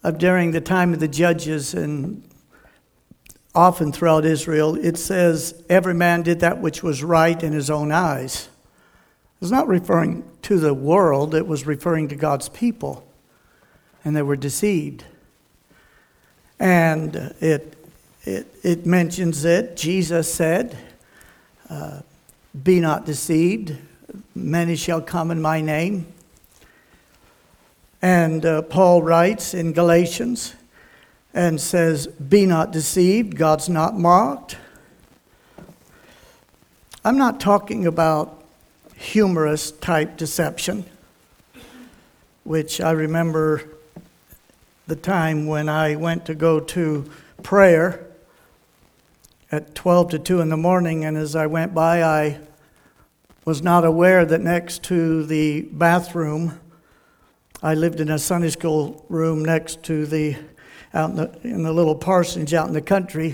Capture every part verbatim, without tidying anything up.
of during the time of the judges and often throughout Israel, it says every man did that which was right in his own eyes. It's not referring to the world, it was referring to God's people. And they were deceived. And it it, it mentions it. Jesus said, uh, be not deceived. Many shall come in my name. And uh, Paul writes in Galatians and says, be not deceived. God's not mocked. I'm not talking about humorous type deception, which I remember the time when I went to go to prayer at twelve to two in the morning, and as I went by, I was not aware that next to the bathroom, I lived in a Sunday school room next to the, out in the, in the little parsonage out in the country,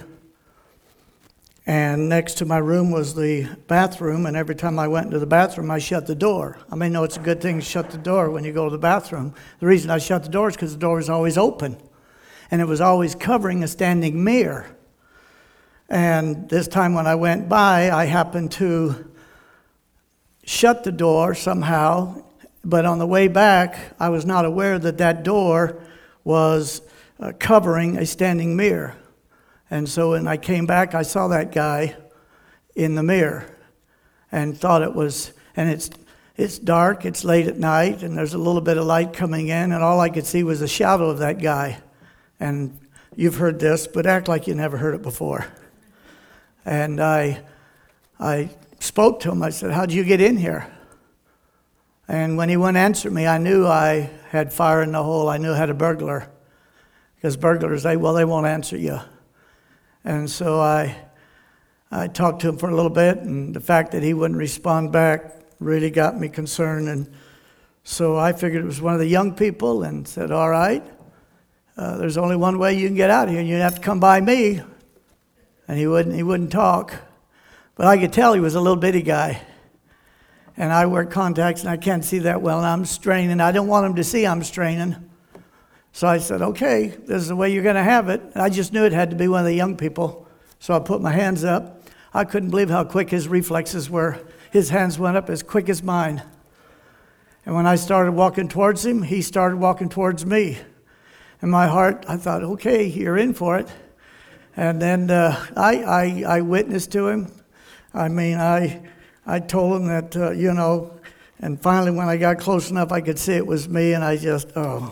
and next to my room was the bathroom, and every time I went into the bathroom, I shut the door. I mean, no, it's a good thing to shut the door when you go to the bathroom. The reason I shut the door is because the door was always open, and it was always covering a standing mirror. And this time when I went by, I happened to shut the door somehow, but on the way back, I was not aware that that door was uh, covering a standing mirror. And so when I came back, I saw that guy in the mirror and thought it was, and it's it's dark, it's late at night, and there's a little bit of light coming in, and all I could see was the shadow of that guy. And you've heard this, but act like you never heard it before. And I I spoke to him. I said, how'd you get in here? And when he wouldn't answer me, I knew I had fire in the hole. I knew I had a burglar. Because burglars, they, well, they won't answer you. And so I I talked to him for a little bit, and the fact that he wouldn't respond back really got me concerned. And so I figured it was one of the young people and said, all right, uh, there's only one way you can get out of here, and you have to come by me. And he wouldn't he wouldn't talk. But I could tell he was a little bitty guy. And I wear contacts, and I can't see that well, and I'm straining. I don't want him to see I'm straining. So I said, okay, this is the way you're going to have it. And I just knew it had to be one of the young people. So I put my hands up. I couldn't believe how quick his reflexes were. His hands went up as quick as mine. And when I started walking towards him, he started walking towards me. In my heart, I thought, okay, you're in for it. And then uh, I, I I witnessed to him. I mean, I I told him that, uh, you know, and finally when I got close enough, I could see it was me, and I just, oh.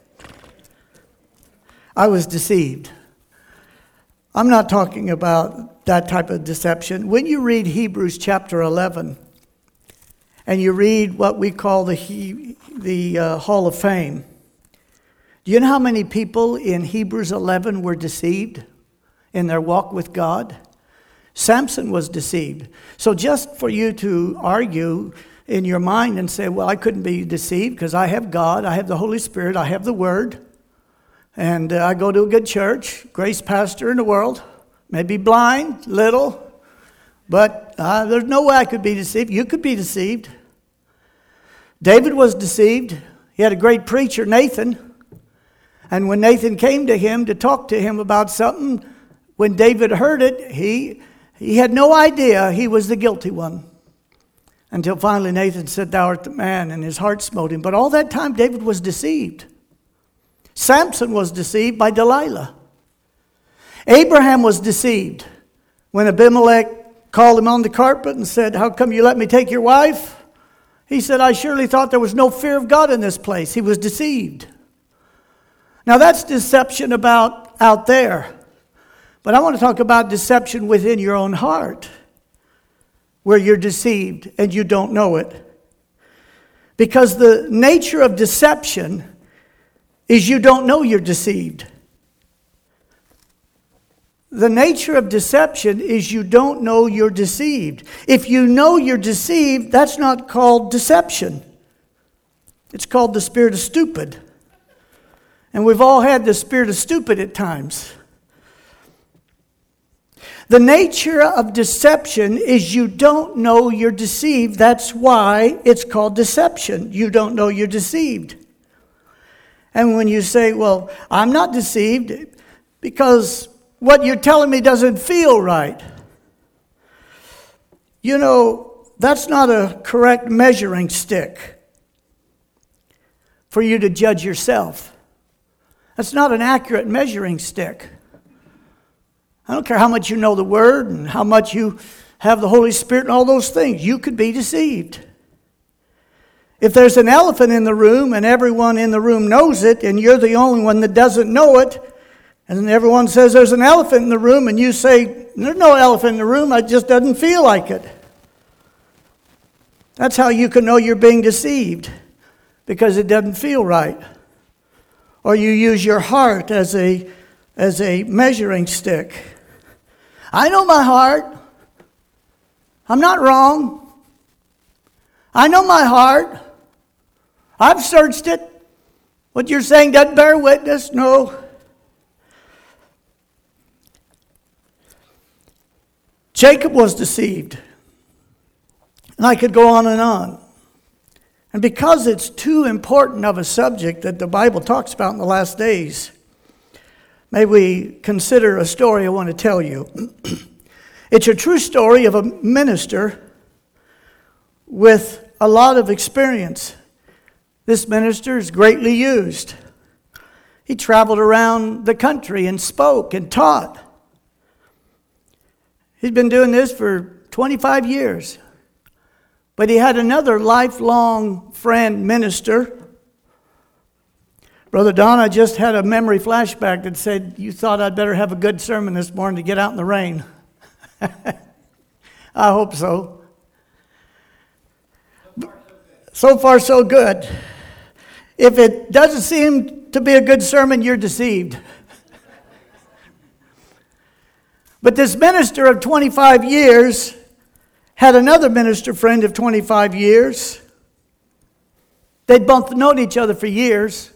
I was deceived. I'm not talking about that type of deception. When you read Hebrews chapter eleven, and you read what we call the he, the uh, Hall of Fame, do you know how many people in Hebrews eleven were deceived in their walk with God? Samson was deceived. So just for you to argue in your mind and say, well, I couldn't be deceived because I have God, I have the Holy Spirit, I have the Word, and uh, I go to a good church, greatest pastor in the world, maybe blind, little, but uh, there's no way I could be deceived. You could be deceived. David was deceived. He had a great preacher, Nathan, and when Nathan came to him to talk to him about something, when David heard it, he he had no idea he was the guilty one. Until finally Nathan said, thou art the man, and his heart smote him. But all that time David was deceived. Samson was deceived by Delilah. Abraham was deceived when Abimelech called him on the carpet and said, how come you let me take your wife? He said, I surely thought there was no fear of God in this place. He was deceived. Now that's deception about out there. But I want to talk about deception within your own heart, where you're deceived and you don't know it. Because the nature of deception is you don't know you're deceived. The nature of deception is you don't know you're deceived. If you know you're deceived, that's not called deception. It's called the spirit of stupid. And we've all had the spirit of stupid at times. The nature of deception is you don't know you're deceived. That's why it's called deception. You don't know you're deceived. And when you say, well, I'm not deceived because what you're telling me doesn't feel right. You know, that's not a correct measuring stick for you to judge yourself. That's not an accurate measuring stick. I don't care how much you know the Word and how much you have the Holy Spirit and all those things. You could be deceived. If there's an elephant in the room and everyone in the room knows it and you're the only one that doesn't know it, and then everyone says there's an elephant in the room and you say, there's no elephant in the room, it just doesn't feel like it. That's how you can know you're being deceived, because it doesn't feel right. Or you use your heart as a, as a measuring stick. I know my heart. I'm not wrong. I know my heart. I've searched it. What you're saying doesn't bear witness. No. Jacob was deceived. And I could go on and on. And because it's too important of a subject that the Bible talks about in the last days, may we consider a story I want to tell you. It's a true story of a minister with a lot of experience. This minister is greatly used. He traveled around the country and spoke and taught. He's been doing this for twenty-five years. But he had another lifelong friend minister. Brother Don, I just had a memory flashback that said, you thought I'd better have a good sermon this morning to get out in the rain. I hope so. So far, so good. If it doesn't seem to be a good sermon, you're deceived. But this minister of twenty-five years had another minister friend of twenty-five years. They'd both known each other for years.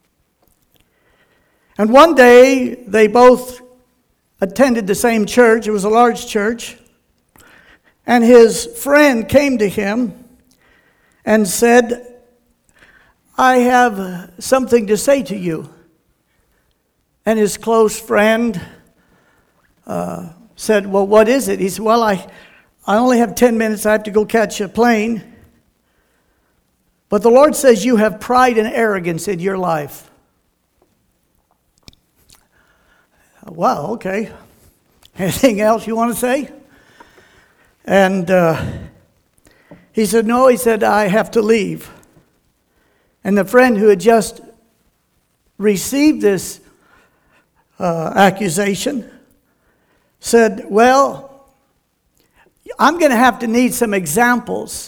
And one day, they both attended the same church. It was a large church. And his friend came to him and said, I have something to say to you. And his close friend uh, said, well, what is it? He said, well, I, I only have ten minutes. I have to go catch a plane. But the Lord says you have pride and arrogance in your life. Wow, okay. Anything else you want to say? And uh, he said, no, he said, I have to leave. And the friend who had just received this uh, accusation said, well, I'm going to have to need some examples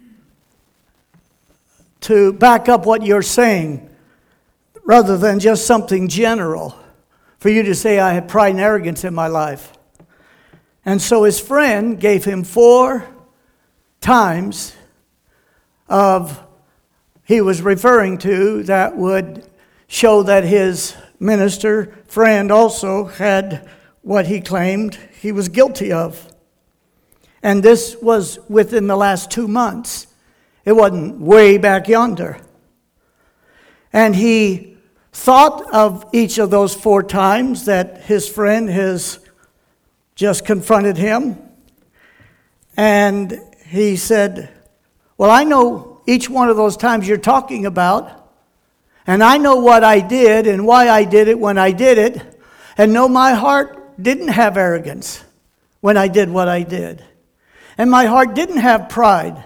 to back up what you're saying rather than just something general for you to say I have pride and arrogance in my life. And so his friend gave him four times of he was referring to that would show that his minister friend also had what he claimed he was guilty of. And this was within the last two months. It wasn't way back yonder. And he thought of each of those four times that his friend has just confronted him. And he said, well, I know each one of those times you're talking about, and I know what I did and why I did it when I did it, and no, my heart didn't have arrogance when I did what I did. And my heart didn't have pride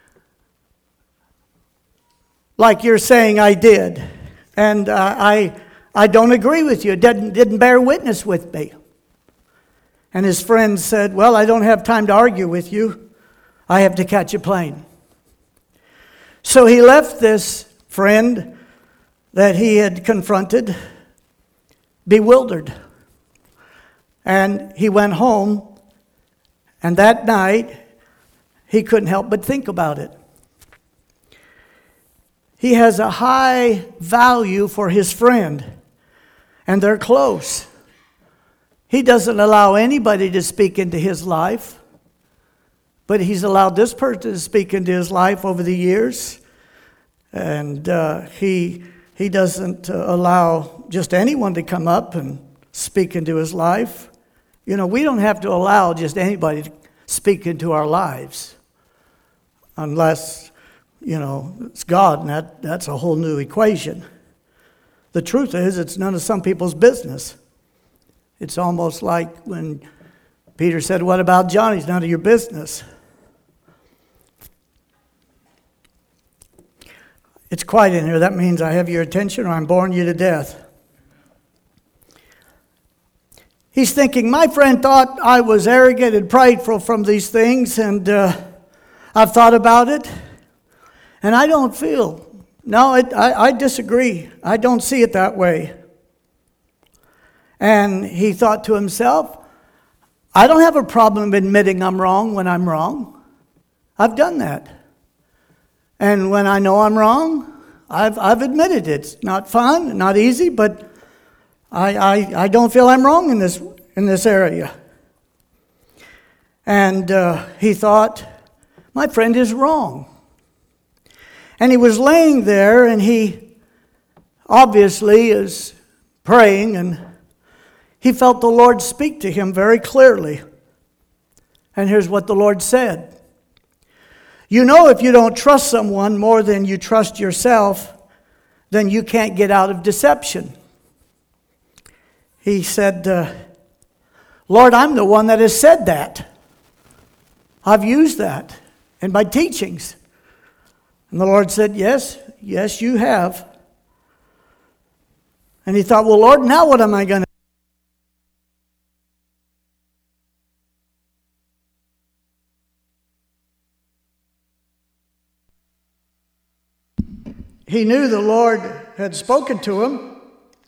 like you're saying I did. And uh, I I don't agree with you. It didn't, didn't bear witness with me. And his friend said, well, I don't have time to argue with you. I have to catch a plane. So he left this friend that he had confronted bewildered. And he went home, and that night he couldn't help but think about it. He has a high value for his friend, and they're close. He doesn't allow anybody to speak into his life, but he's allowed this person to speak into his life over the years. And uh, he he doesn't uh, allow just anyone to come up and speak into his life. You know, we don't have to allow just anybody to speak into our lives unless, you know, it's God, and that, that's a whole new equation. The truth is, it's none of some people's business. It's almost like when Peter said, what about John? He's none of your business. It's quiet in here. That means I have your attention or I'm boring you to death. He's thinking, my friend thought I was arrogant and prideful from these things, and uh, I've thought about it, and I don't feel. No, it, I, I disagree. I don't see it that way. And he thought to himself, I don't have a problem admitting I'm wrong when I'm wrong. I've done that. And when I know I'm wrong, I've I've admitted it. It's not fun, not easy, but I, I, I don't feel I'm wrong in this in this area. And uh, he thought, my friend is wrong. And he was laying there, and he obviously is praying, and he felt the Lord speak to him very clearly. And here's what the Lord said. You know, if you don't trust someone more than you trust yourself, then you can't get out of deception. He said, uh, Lord, I'm the one that has said that. I've used that in my teachings. And the Lord said, yes, yes, you have. And he thought, well, Lord, now what am I going to do? He knew the Lord had spoken to him.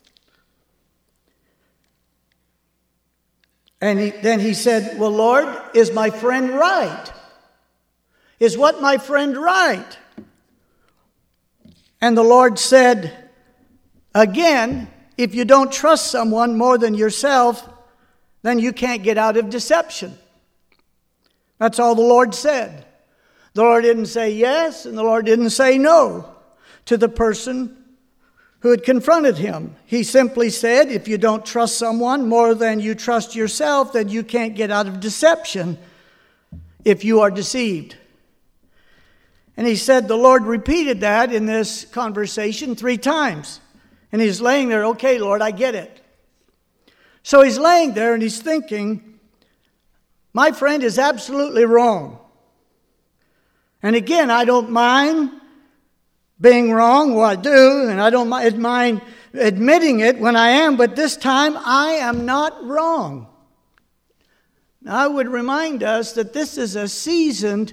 And he, then he said, well, Lord, is my friend right? Is what my friend right? And the Lord said, again, if you don't trust someone more than yourself, then you can't get out of deception. That's all the Lord said. The Lord didn't say yes, and the Lord didn't say no to the person who had confronted him. He simply said, if you don't trust someone more than you trust yourself, then you can't get out of deception if you are deceived. And he said the Lord repeated that in this conversation three times. And he's laying there, okay, Lord, I get it. So he's laying there and he's thinking, my friend is absolutely wrong. And again, I don't mind being wrong. Well, I do, and I don't mind admitting it when I am, but this time I am not wrong. Now, I would remind us that this is a seasoned,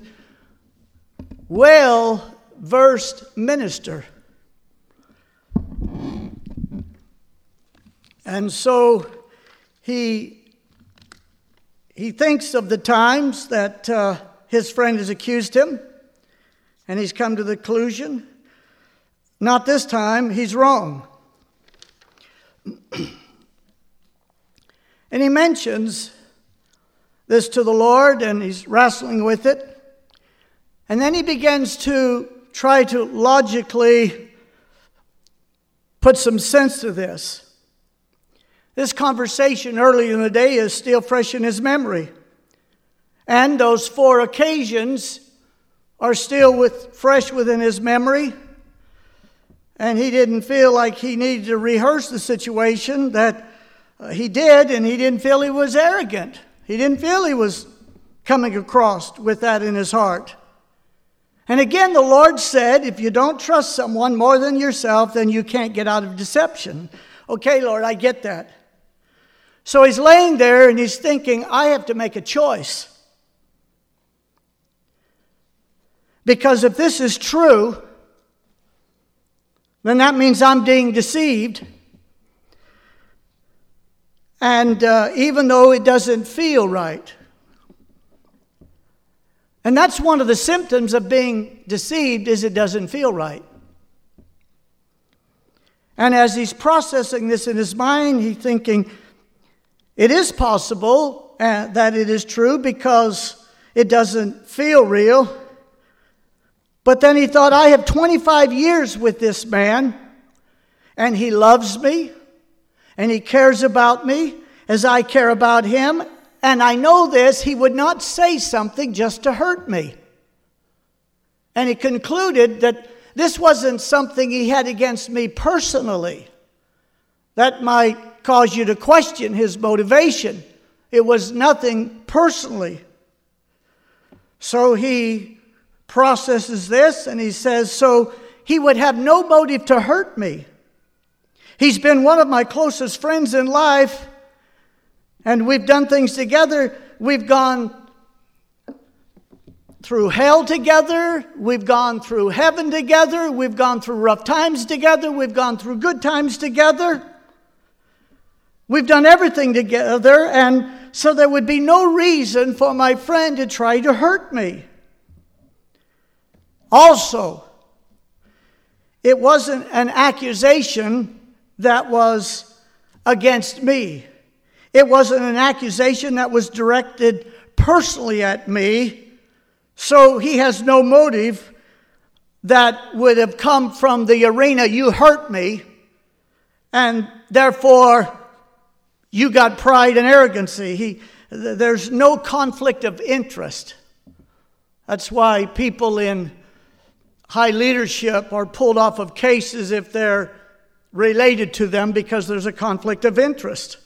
well-versed minister. And so he, he thinks of the times that uh, his friend has accused him, and he's come to the conclusion, not this time, he's wrong. And he mentions this to the Lord, and he's wrestling with it. And then he begins to try to logically put some sense to this. This conversation early in the day is still fresh in his memory. And those four occasions are still with, fresh within his memory. And he didn't feel like he needed to rehearse the situation that uh, he did, and he didn't feel he was arrogant. He didn't feel he was coming across with that in his heart. And again, the Lord said, if you don't trust someone more than yourself, then you can't get out of deception. Okay, Lord, I get that. So he's laying there and he's thinking, I have to make a choice. Because if this is true, then that means I'm being deceived. And uh, even though it doesn't feel right. And that's one of the symptoms of being deceived, is it doesn't feel right. And as he's processing this in his mind, he's thinking, it is possible uh, that it is true because it doesn't feel real. But then he thought, I have twenty-five years with this man, and he loves me, and he cares about me as I care about him. And I know this, he would not say something just to hurt me. And he concluded that this wasn't something he had against me personally. That might cause you to question his motivation. It was nothing personally. So he processes this and he says, so he would have no motive to hurt me. He's been one of my closest friends in life, and we've done things together. We've gone through hell together. We've gone through heaven together. We've gone through rough times together. We've gone through good times together. We've done everything together, and so there would be no reason for my friend to try to hurt me. Also, it wasn't an accusation that was against me. It wasn't an accusation that was directed personally at me. So he has no motive that would have come from the arena, you hurt me, and therefore you got pride and arrogancy. He, there's no conflict of interest. That's why people in high leadership are pulled off of cases if they're related to them, because there's a conflict of interest.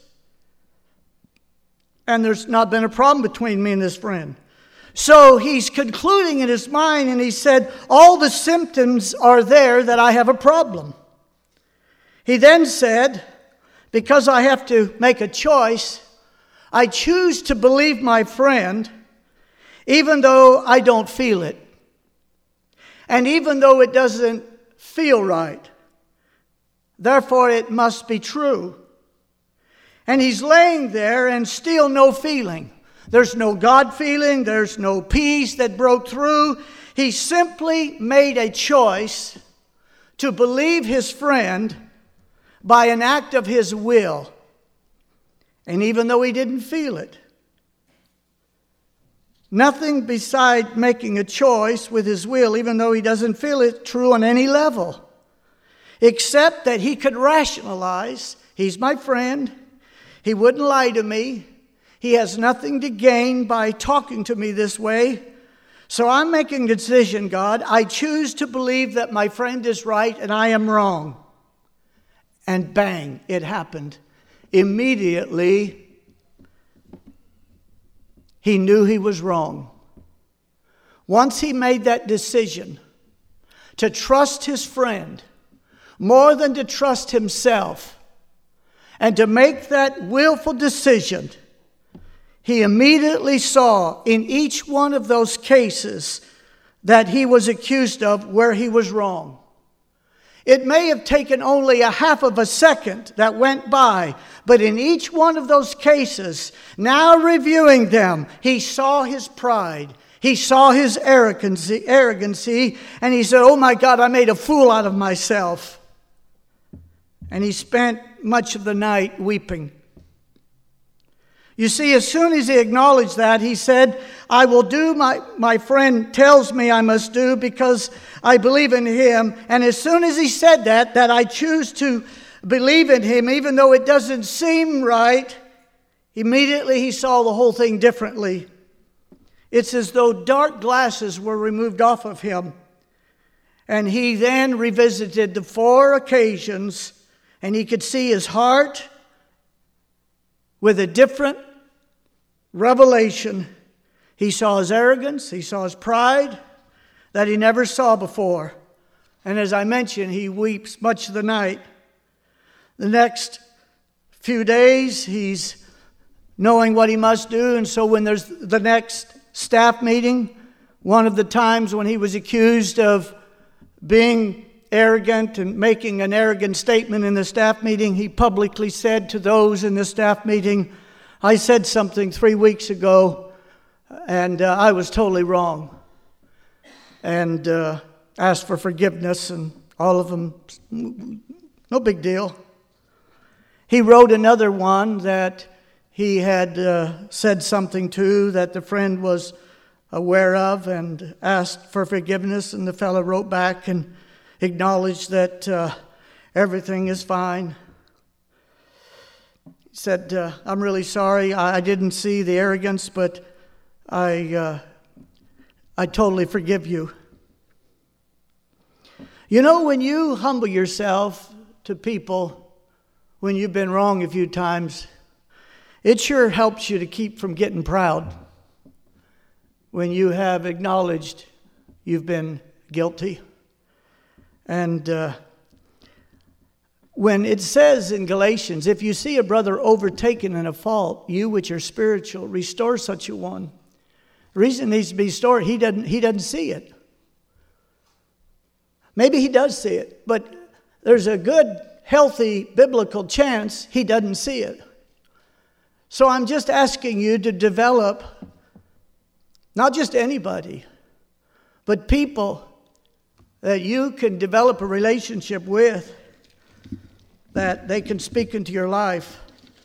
And there's not been a problem between me and this friend. So he's concluding in his mind, and he said, all the symptoms are there that I have a problem. He then said, because I have to make a choice, I choose to believe my friend, even though I don't feel it. And even though it doesn't feel right. Therefore, it must be true. And he's laying there and still no feeling. There's no God feeling. There's no peace that broke through. He simply made a choice to believe his friend by an act of his will. And even though he didn't feel it, nothing beside making a choice with his will, even though he doesn't feel it, true on any level. Except that he could rationalize, he's my friend, he wouldn't lie to me, he has nothing to gain by talking to me this way, so I'm making a decision, God. I choose to believe that my friend is right and I am wrong. And bang, it happened. Immediately, he knew he was wrong. Once he made that decision to trust his friend more than to trust himself, and to make that willful decision, he immediately saw in each one of those cases that he was accused of where he was wrong. It may have taken only a half of a second that went by, but in each one of those cases, now reviewing them, he saw his pride. He saw his arrogancy, arrogancy, and he said, oh my God, I made a fool out of myself. And he spent much of the night weeping. You see, as soon as he acknowledged that, he said, I will do my, my friend tells me I must do because I believe in him. And as soon as he said that, that I choose to believe in him, even though it doesn't seem right, immediately he saw the whole thing differently. It's as though dark glasses were removed off of him. And he then revisited the four occasions, and he could see his heart with a different revelation. He saw his arrogance, he saw his pride that he never saw before. And as I mentioned, he weeps much of the night. The next few days, he's knowing what he must do. And so when there's the next staff meeting, one of the times when he was accused of being arrogant and making an arrogant statement in the staff meeting, he publicly said to those in the staff meeting, I said something three weeks ago and uh, I was totally wrong, and uh, asked for forgiveness, and all of them, no big deal. He wrote another one that he had uh, said something to that the friend was aware of and asked for forgiveness, and the fellow wrote back and acknowledged that uh, Everything is fine. He said, uh, I'm really sorry. I, I didn't see the arrogance, but I, uh, I totally forgive you. You know, when you humble yourself to people, when you've been wrong a few times, it sure helps you to keep from getting proud. When you have acknowledged you've been guilty. And uh, when it says in Galatians, if you see a brother overtaken in a fault, you which are spiritual, restore such a one. The reason it needs to be restored, he doesn't, he doesn't see it. Maybe he does see it, but there's a good, healthy, biblical chance he doesn't see it. So I'm just asking you to develop, not just anybody, but people that you can develop a relationship with, that they can speak into your life.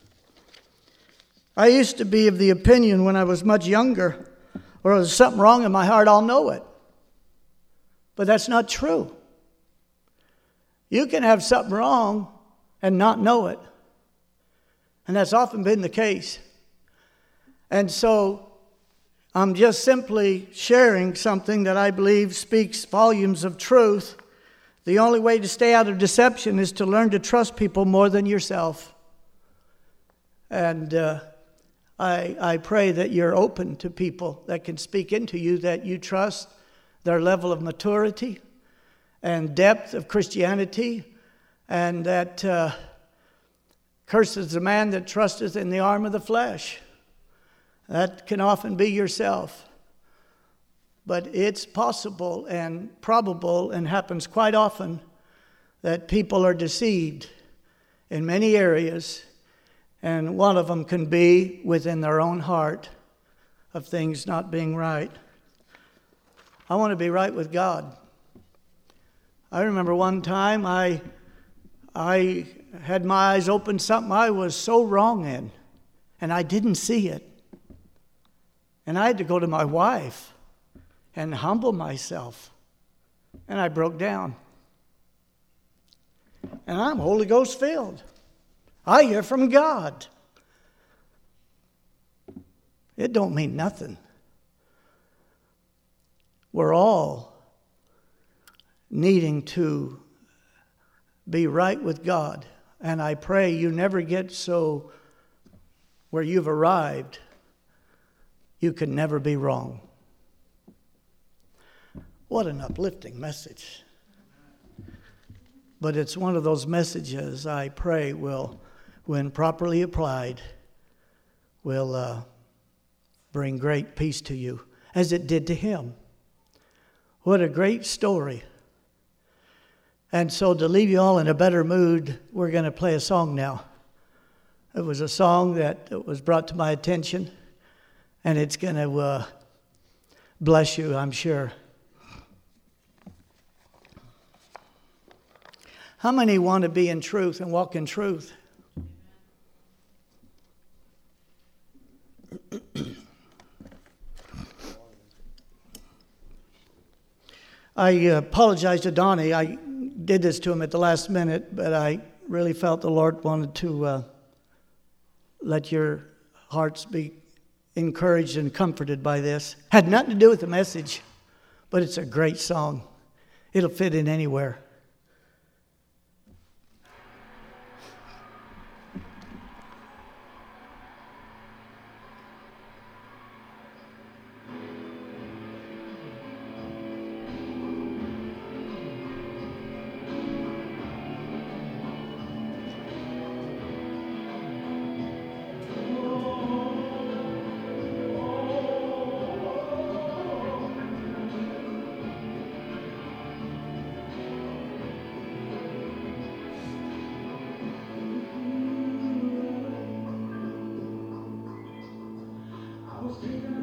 I used to be of the opinion when I was much younger, or there's something wrong in my heart, I'll know it. But that's not true. You can have something wrong and not know it. And that's often been the case. And so I'm just simply sharing something that I believe speaks volumes of truth. The only way to stay out of deception is to learn to trust people more than yourself. And uh, I, I pray that you're open to people that can speak into you, that you trust their level of maturity and depth of Christianity, and that uh, curses the man that trusteth in the arm of the flesh. That can often be yourself. But it's possible and probable and happens quite often that people are deceived in many areas, and one of them can be within their own heart of things not being right. I want to be right with God. I remember one time I, I had my eyes open something I was so wrong in, and I didn't see it. And I had to go to my wife and humble myself. And I broke down. And I'm Holy Ghost filled. I hear from God. It don't mean nothing. We're all needing to be right with God. And I pray you never get so where you've arrived, you can never be wrong. What an uplifting message. But it's one of those messages I pray will, when properly applied, will uh, bring great peace to you, as it did to him. What a great story. And so to leave you all in a better mood, we're going to play a song now. It was a song that was brought to my attention, and it's going to uh, bless you, I'm sure. How many want to be in truth and walk in truth? I apologize to Donnie. I did this to him at the last minute, but I really felt the Lord wanted to uh, let your hearts be encouraged and comforted by this. Had nothing to do with the message, but it's a great song. It'll fit in anywhere. I was dreaming